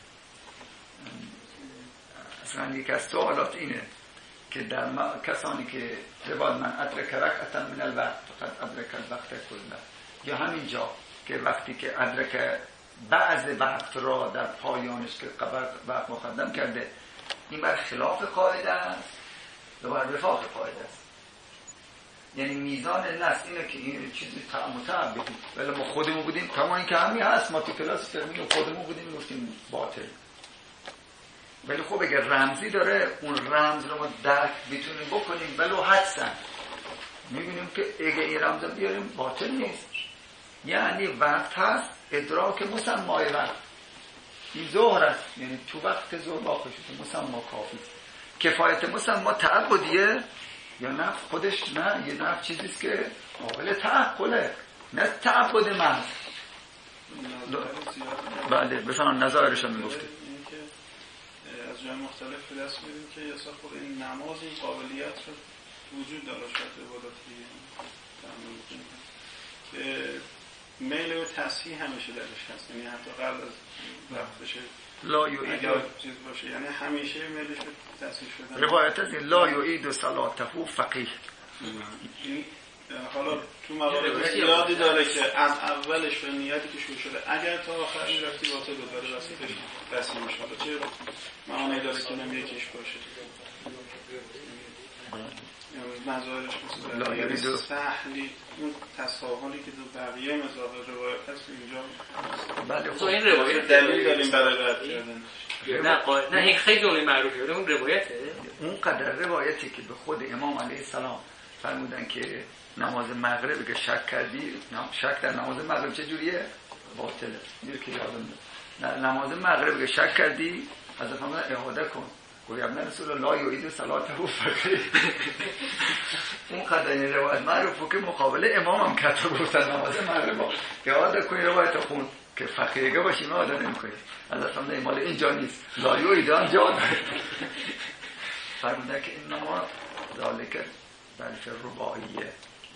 اصلا یک از سوالات اینه که در کسانی که رواد من ادرک رکعتا من الوقت فقط ادرک الوقت کله، یا همینجا که وقتی که ادرک بعض وقت را در پایانش که قبر وقت مقدم کرده، این بر خلاف قاعده است و بر وفاق قاعده است. یعنی میزان نص اینه که این چیزی متعب بدیم، ولی ما خودمون بودیم کما این که همین هست، ما تو کلاس فرمیم خودمون بودیم گفتیم باطل. ولی خب اگر رمزی داره اون رمز رو ما درک بتونیم بکنیم ولو حدسن، میبینیم که اگه این رمز رو بیاریم باطل نیست. یعنی وقت هست، ادراک مسمای وقت این ظهر است، یعنی تو وقت ظهر واقع شده مسما کافی. کفایت مسما تعبدیه یا نه؟ خودش نه، یه نه چیزیست که قابل تعقله، نه تعبد محض. بله بفرمان نظرشون میگفته از جای مختلف به دست میدیم که اصلا خود این نماز این قابلیت رو وجود داره شاید عبادتی که میل و تصحیح همیشه درش هست، یعنی حتی قبل از وقت بشه لا یعید چیز باشه، یعنی همیشه میلش به تصحیح شدن. روایت از لا یعید صلاته فقیه. حالا تو موارد زیادی داره که از اولش به نیتی که شروع شده اگر تا آخر میرفتی باطل بود، داره وسطش رسمی میشه. حالا چه معانی داره که نمیه کش باشه، مظاهرش مثل سهلی اون تساهلی که تو بقیه مظاهر روایت هست اینجا. بله تو این روایت دلیل داریم برای رد کردن. نه این خیلی اون معروفه، اون روایته. اون قدر روایتی که به خود امام علیه السلام فرمودن که نماز مغرب که شک کردی، شک در نماز مغرب چه جوریه؟ باطله. میگه که یادم نه نماز مغرب که شک کردی از فرمودن اعاده کن. گویا ابن رسول الله یعید صلاته فقیه. اون قدر این روایت معروفه که مقابل امام هم کتب گفتن نماز مغرب اعاده کن، روایت خون که فقیه باشیم اعاده نمی‌کنی. از فرمودن مال اینجا نیست، لا یعید هم جا داره. فرمودن که این نماز ذالک بلکه رباعیه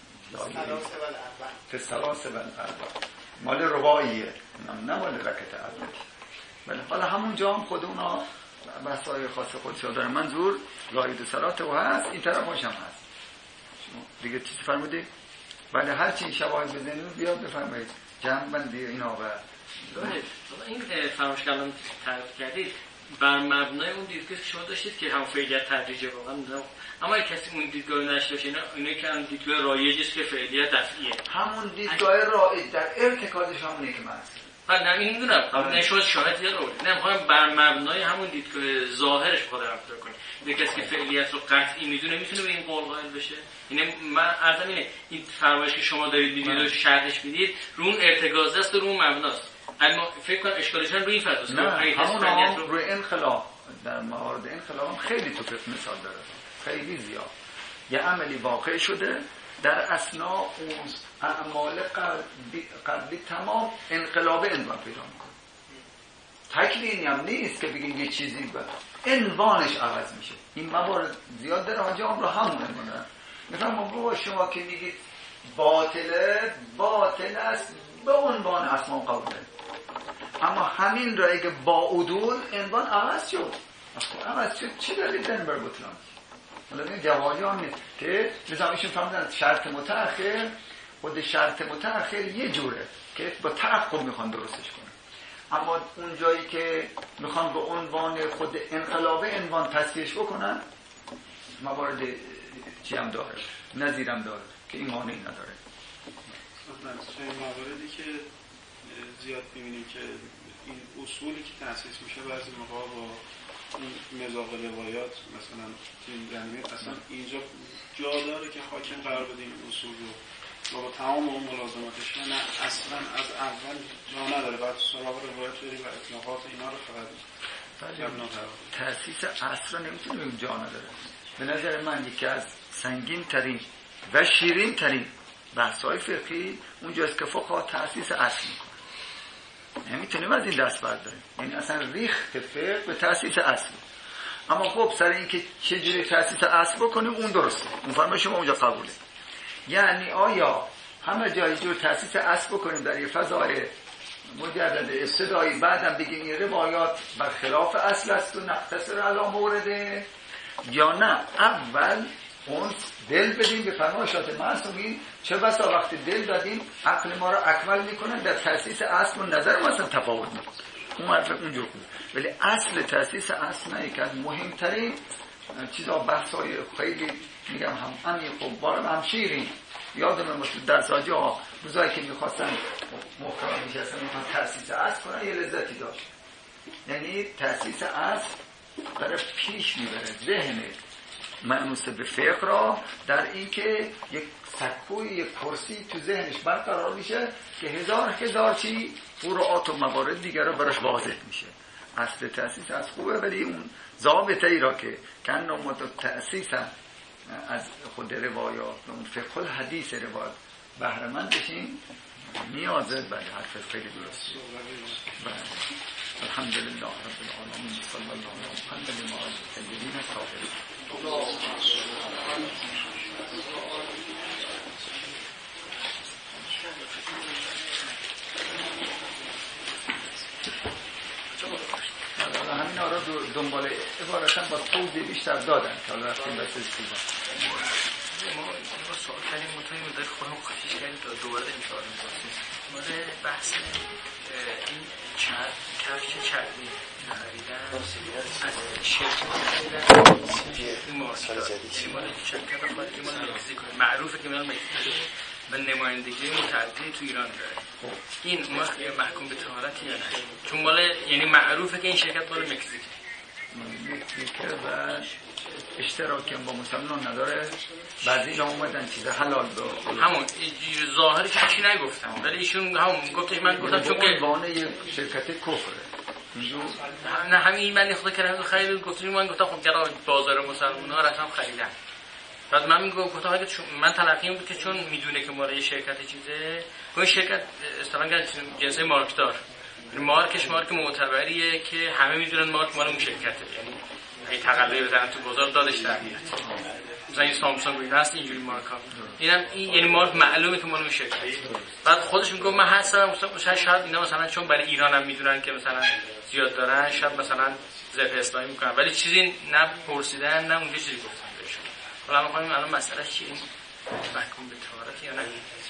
ثلاثه و الاربع مال رباعیه، نه مال رکعت اول. ولی حالا همون جا هم خود اونا بحثای خاص خودشا داره. منظور لاید صلات و هست، این طرف هاش هم هست. شما دیگه چیزی فرمودید؟ ولی هر چی شواهد بزنید بیاد بفرمایید جمع بندی اینا. و این فراموش کردم تعریف کردید بر مبنای اون دیدگاه که شما داشتید که هم فعلیت تدریجه واقعا، اما کسی اون دیدگاه رو نشته باشه، اینا که هم دیدگاه رایجی است که فعلیت دفعیه، همون دیدگاه رایج در ارتکازش همونه که من هست. نه میدونم نه شما شاهد زیاد آورد، نه میخوام بر مبنای همون دیدگاه ظاهرش خود رفتار کنیم. یه کسی که فعلیت رو قطعی میدونه میتونه به این قول قائل بشه. یعنی من عرضم اینه این فرمایشی که شما دارید میدید و شرحش میدید رو اون ارتکاز است و رو اون مبناست. اما فکر کنم اشکالشون روی این فضاست. نه همون روی انخلاف، در موارد انخلاف هم خیلی تو فقه مثال داره، خیلی زیاد. یه عملی واقع شده در اثناء اون اعمال قبلی تمام انقلاب عنوان پیدا میکنه. تکوینی هم نیست که بگیم یه چیزی عنوانش عوض میشه. این موارد زیاد داره و جام رو همون عنوان. مثلا با شما که میگید باطله، باطل است به عنوان اسما و قبوله، اما همین را اگه با عدول عنوان عوض شد، عوض شد چی دارید داریم بر بطلان؟ حالا این جواهی هم نیست که نظامیشون فهمیدن شرط متأخر، خود شرط متأخر یه جوره که با تعقب میخوان درستش کنن، اما اون جایی که میخوان به عنوان خود انقلاب عنوان تصحیحش بکنن موارد چی هم داره، نظیرم داره که این معنی نداره. مواردی که زیاد می‌بینیم که این اصولی که تأسیس میشه بعضی موقع با این مذاق روایات مثلا این زمینه اصلا اینجا جا داره که حاکم قرار بده این اصول رو با تمام اون ملازماتش، نه اصلا از اول جا نداره، بعد سراغ روایت بریم و اطلاقات اینا رو فقط تأسیس اصل رو نمیتونیم جا نداره. به نظر من یکی از سنگین ترین و شیرین ترین بحث‌های فقهی اونجاست که فقها تأسیس اصل میکنن. نمیتونیم از این دست برداریم، یعنی اصلا ریخت فقه به تأسیس اصل. اما خب سر این که چجوری تأسیس اصل بکنیم اون درسته، اون فرمای شما اونجا قبوله. یعنی آیا همه جای جور تأسیس اصل بکنیم در یه فضای مجرد ابتدایی، بعدم بگیم این روایات برخلاف اصل است و نقتصر علی مورده، یا نه اول اون دل بدیم به فرمایشات معصومین، چه بسا وقتی دل دادیم عقل ما را اکمل میکنن در تأسیس اصل و نظر ما اصلا تفاوت میکنه. اون حرف اونجور بود، ولی اصل تأسیس اصل نه، یکی از مهمترین چیزا بحثای خیلی میگم هم عمیق و بارم هم شیرین. یادم مثل درس ها روزایی که میخواستن محتوا میشستن میخوان تأسیس اصل کنن یه لذتی داشت. یعنی تأسیس اصل برای پیش میبره ذهن معنوس به فقه را در این که یک سکوی یک کرسی تو ذهنش برقرار میشه که هزار چی فروعات و موارد دیگر را براش واضح میشه. اصل تأسیس از خوبه، ولی اون ضابطه ای را که کنم تأسیس از خود روایات اون فقه الحدیث روایات بهره مند بشیم نیازه. بله حرف خیلی درسته. بله الحمدلله رب العالمین صلی الله علیه و محمد و آله الطاهرین الطاهرین. همین آرا دنبال عبارتاً با توضیح بیشتر دادن که حالا رفتیم بس استیبا ما سوال کردیم مطمئن مدر خودم خواهیش کردیم تا دوباره این سوال می‌پرسیم مورد بحث این کفش چرمی خریدن از شرکت خریدن این مارکدار مال شرکت خارجی مال مکزیکو معروفه که مال مکزیکو و نمایندگی متعددی تو ایران داره. این محکوم به طهارت یا نه؟ چون مال یعنی معروفه که این شرکت مال مکزیک و اشتراکی با مسلمان نداره. بعضی اینا اومدن چیز حلال داره، همون ظاهری که چی نگفتم، ولی ایشون همون گفتش من گفتم چون که عنوان یک شرکت کفره نه همین من خدا کردم خرید گفتم من گفتم خب چرا بازار مسلمان‌ها رفتم خریدن. بعد من گفتم اگه من تلقیم بود که چون میدونه که مال شرکت چیزه، اون شرکت اصطلاحاً جنس مارکدار، مارکش مارک معتبریه که همه میدونن مارک مال اون شرکته، یعنی اگه تقلبی بزنن تو بازار دادش در میاد. مثلا این سامسونگ بود هست اینجوری مارکا، اینم این یعنی مارک معلومه که مال اون شرکته. بعد خودش میگه من هستم شاید اینا مثلا چون برای ایران هم میدونن که مثلا زیاد دارن شاید مثلا ضد اسلامی میکنن، ولی چیزی نه پرسیدن نه اونجا چیزی گفتن بهشون. حالا میخوایم الان مسئله چیه؟ محکوم به طهارت یا نه؟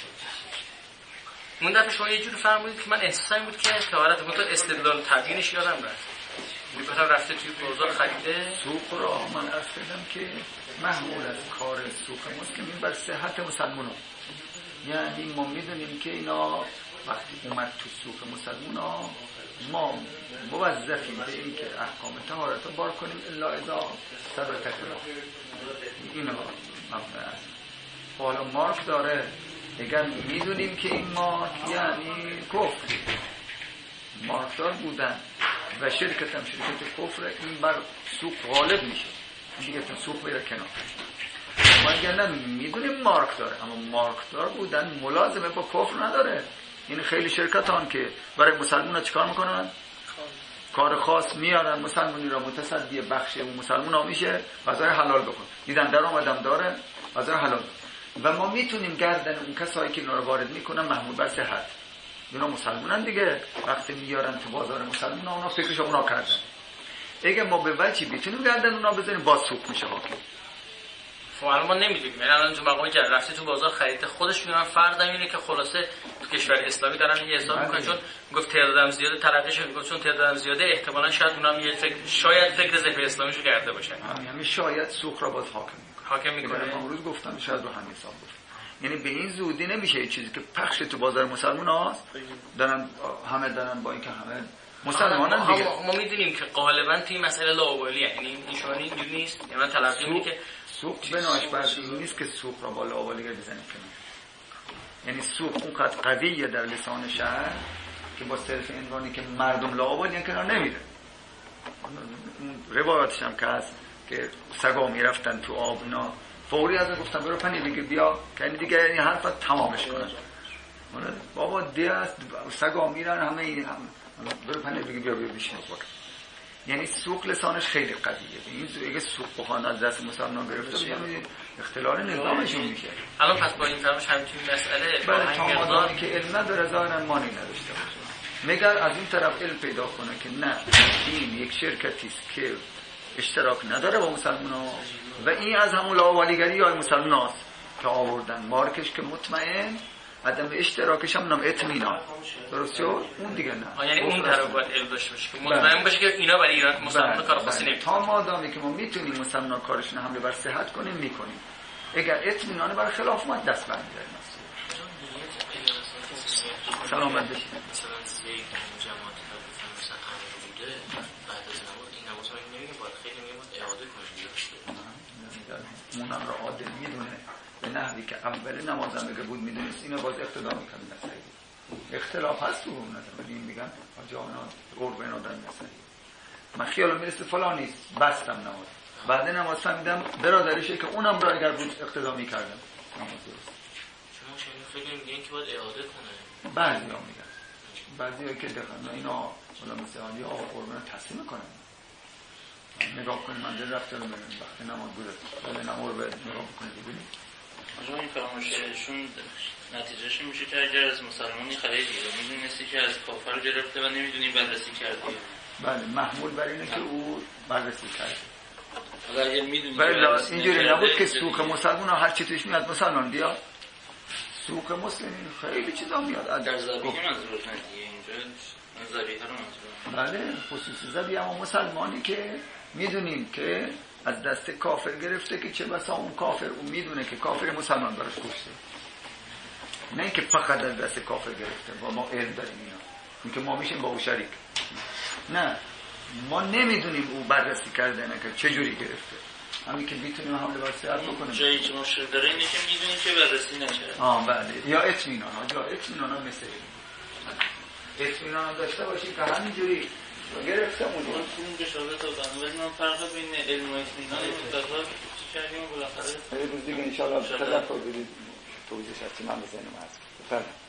اون دفعه شما یه جور فرمودید که من احساسم بود که طهارت متو استدلال تبیینش یادم رفت. میگفتم رفته توی بازار خریده سوق را من عرض کردم که محمول از کار سوق مسلمین بر صحت مسلمانان. یعنی ما میدونیم که اینا وقتی اومد تو سوق مسلمانان ما موظفیم به این که احکام طهارت رو بار کنیم الا اذا ثبت کلا. اینا حالا مارک داره، اگر میدونیم که این مارک یعنی کفر مارکدار بودن و شرکت هم شرکت کفر، این بر سوق غالب میشه دیگه، تا سوق میره کنار. ما اگر نه میدونیم مارک داره اما مارکدار بودن ملازمه با کفر نداره. این خیلی شرکت هان که برای مسلمان ها چکار میکنن؟ کار خاص میارن مسلمانی را متصدی بخش اون مسلمان ها میشه غذای حلال بکن، دیدن در آمدم داره غذای حلال. و ما میتونیم گردن اون کسایی که اینا رو وارد میکنن محمول بر صحت، اینا مسلمانن دیگه، وقتی میارن تو بازار مسلمان اونا فکرش اونا کردن. اگه ما به وجهی میتونیم گردن اونا بزنیم باز سوق میشه حاکم. خب الان ما نمیدونیم، یعنی الان تو مقام جر رفته تو بازار خریده خودش میگن فرض اینه که خلاصه تو کشور اسلامی دارن یه حساب میکنن، چون گفت تعدادم زیاده تلقیش میگه چون تعدادم زیاده احتمالاً شاید اونام یه فکر شاید فکر ذهن اسلامیشو کرده باشن، یعنی شاید سوق را باز حاکم میکنه. امروز گفتم شاید رو همین حساب باشه. یعنی به این زودی نمیشه چیزی که پخش تو بازار مسلمان هاست دارن همه دارن با اینکه همه مسلمانان دیگه. ما میدونیم که غالبا توی مسئله لاابالی، یعنی ایشون اینجوری نیست. یعنی من تلقی اینه که سوق بناش بر این نیست که سوق را با لاابالی بزنیم کنیم. یعنی سوق اونقدر قویه در لسان شهر که با صرف عنوانی که مردم لاابالی کنار نمیره. روایاتش هم که هست که سگا میرفتن تو آب اینا فوری از گفتن برو پنی دیگه بیا که دیگه این حرفت تمامش کنن. بابا دیست سگا میرن همه این برو پنی دیگه بیا بشین بخور. یعنی سوق لسانش خیلی قویه. این اگه سوق بخوان از دست مسلمان گرفته یعنی اختلال نظامشون میشه. الان پس با این زمانش همچین مسئله برای تمام که علم نداره ظاهرا مانی نداشته باشه. مگر از این طرف علم پیدا کنه که نه این یک شرکتی است که اشتراک نداره با مسلمان‌ها و این از همون لاابالیگری یا مسلمان‌هاست که آوردن مارکش که مطمئن عدم اشتراکش هم نام اطمینان درست شد. اون دیگه نه یعنی اون طرف باید علم داشته باشه که مطمئن باشه که اینا برای ایران مسلمان کار خاصی نمی‌کنن. تا مادامی که ما میتونیم مسلمان کارشون حمله بر صحت کنیم میکنیم. اگر اطمینان بر خلاف ما دست برمی‌داریم. سلامت باشید. اونم را عادل میدونه به نحوی که اول نمازم بگه بود میدونست اینو باز اقتدا میکنه نسایی اختلاف هست تو اون نظر ولی این میگن آجانا قربه نادن نسایی من خیالم میرسه فلان نیست بستم نماز بعد نماز فهمیدم برادرشه که اونم را اگر بود اقتدا میکردم نماز درست. شما خیلی میگن که باید اعاده کنه. بعضی ها میگن بعضی ها که دقیقا اینا حالا مثل آنی آقا قربان تصمیم میکنن نگاه کنیم من دل رفته رو بریم وقتی نماز بوده ولی نماز باید نگاه بکنید ببینید آجا این فرمایششون نتیجهش میشه که اگر از مسلمانی خریدی و میدونستی که از کافر گرفته و نمیدونی بررسی کردی بله محمول بر اینه که او بررسی کرده اگر میدونی اینجوری نبود که سوق مسلمان ها هر چی توش میاد مسلمان بیاد سوق مسلمین خیلی چیزا میاد در زبیه منظور ندیه اینجا زبیه رو منظور بله خصوصی زبیه اما مسلمانی که میدونیم که از دست کافر گرفته که چه بسا اون کافر اون میدونه که کافر مسلمان براش کشته نه اینکه فقط از دست کافر گرفته با ما علم داریم اینا اینکه ما میشیم با او شریک نه ما نمیدونیم او بررسی کرده نه که چه جوری گرفته همین که میتونیم حمله بر صحت بکنیم جایی که مشکل داره اینه که میدونیم که بررسی نکرده بله یا اطمینان ها مثل اطمینان داشته باشیم که همینجوری گرفتم اون من خونم که شاده دادم ولی من فرق بین علم و اطمینان متضاد چی کردیم و بالاخره روز دیگه انشاءالله تذکر بدید توضیح شد من بزنیم از